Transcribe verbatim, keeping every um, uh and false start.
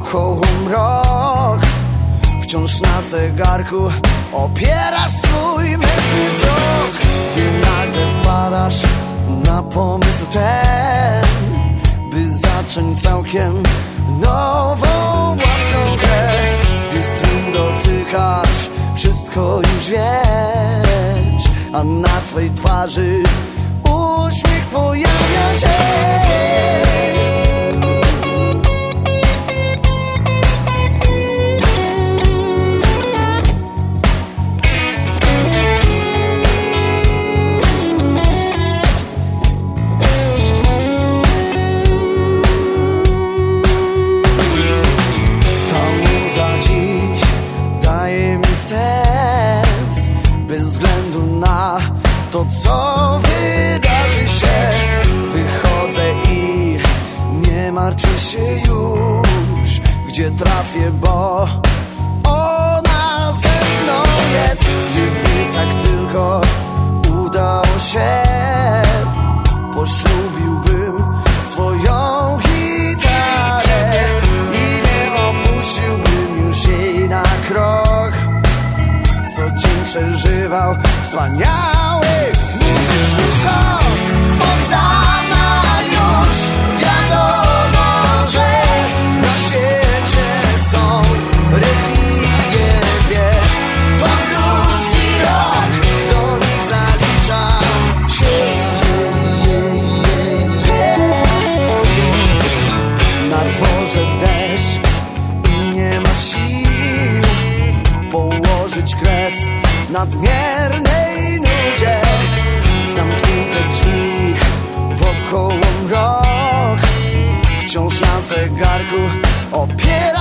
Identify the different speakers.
Speaker 1: wokoło mrok. Wciąż na zegarku opierasz swój męski wzrok. Ty nagle wpadasz na pomysł ten, by zacząć całkiem nową własną grę. Gdy strum dotykasz, wszystko już wiesz, a na twej twarzy uśmiech pojawia się. Sens, bez względu na to, co wydarzy się. Wychodzę i nie martwię się już, gdzie trafię, bo ona ze mną jest. Gdyby tak tylko udało się, poślubiłbym swoją gitarę i nie opuściłbym już jej na krok. Co dzień przeżywał wspaniały muzyczny show. Od dawna już wiadomo, że na świecie są religie dwie. To blues i rock, do nich zaliczam się. Na dworze deszcz i nie ma sił położyć kres nadmiernej nudzie. Zamknięte drzwi, wokoło mrok. Wciąż na zegarku opiera